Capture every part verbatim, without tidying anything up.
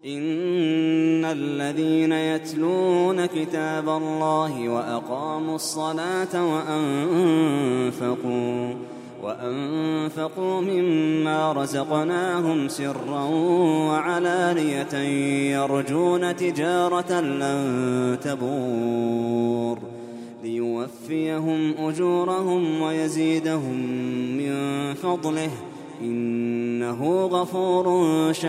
إن الذين يتلون كتاب الله وأقاموا الصلاة وأنفقوا وأنفقوا مما رزقناهم سرا وعلانية يرجون تجارة لن تبور ليوفيهم أجورهم ويزيدهم من فضله إنه غفور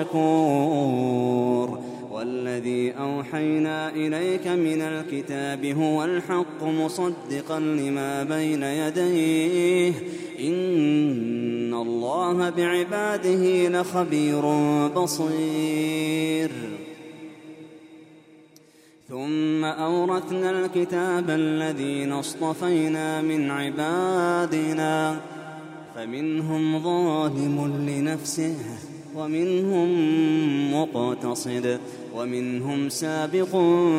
شكور. والذي أوحينا إليك من الكتاب هو الحق مصدقا لما بين يديه إن الله بعباده لخبير بصير. ثم أورثنا الكتاب الذين اصطفينا من عبادنا فمنهم ظالم لنفسه ومنهم مقتصد ومنهم سابق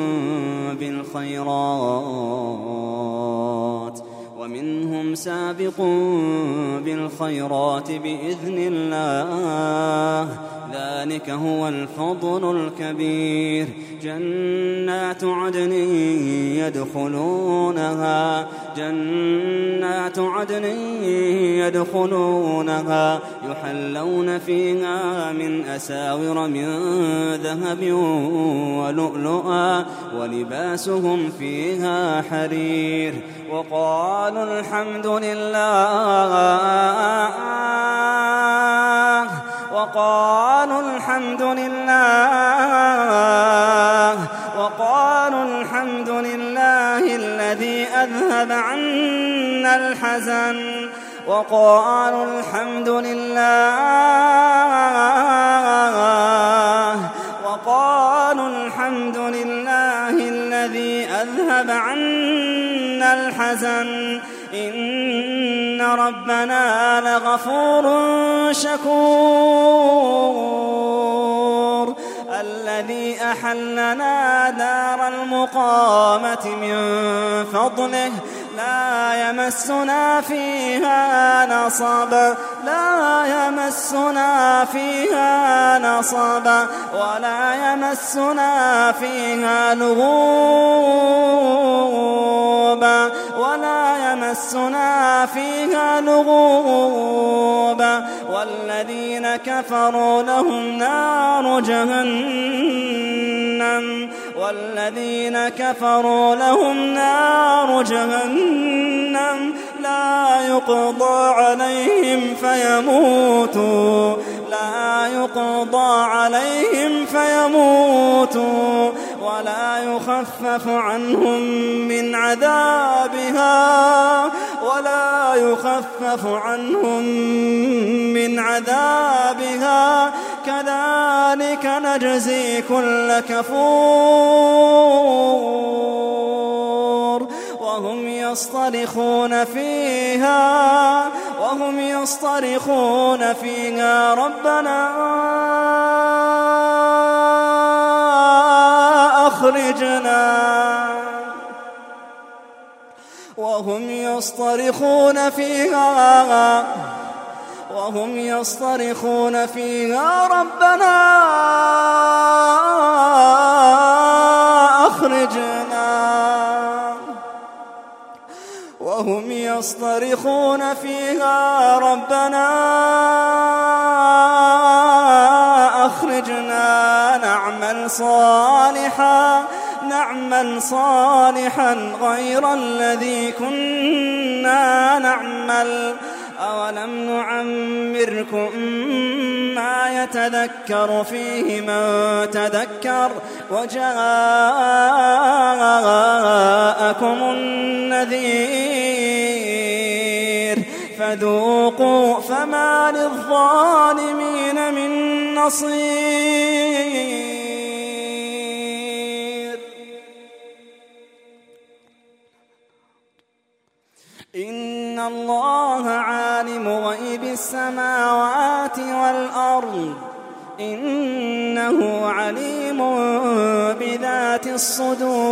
بالخيرات ومنهم سابق بالخيرات بإذن الله ذلك هو الفضل الكبير. جنات عدن يدخلونها جنات عدن يدخلونها يحلون فيها من أساور من ذهب ولؤلؤا ولباسهم فيها حرير. وقالوا الحمد لله وقالوا الحمد لله وقالوا الحمد لله الذي أذهب عنا الحزن وقالوا الحمد لله وقالوا الحمد لله الذي أذهب عنا الحزن إن ربنا لغفور شكور. الذي أحلنا دار المقامة من فضله لا يمسنا فيها نصب لا يمسنا فيها نصب ولا يمسنا فيها لغوب ولا يمسنا فيها لغوب. والذين كفروا لهم نار جهنم والذين كفروا لهم نار جهنم لا يقضى عليهم فيموتوا لا يقضى عليهم فيموتوا ولا يخفف عنهم من عذابها ولا يخفف عنهم من عذابها كذلك نجزي كل كفور. وهم يصطرخون فيها وهم يصطرخون فيها ربنا أخرجنا وهم يصطرخون فيها وهم يصطرخون فيها ربنا أخرجنا وهم يصطرخون فيها ربنا أخرجنا نعمل صالحا نعمل صالحا غير الذي كنا نعمل أولم نعمركم ما يتذكر فيه من تذكر وجاءكم النذير فذوقوا فما للظالمين من نصير. إن الله عالم غيب السماوات والأرض إنه عليم بذات الصدور.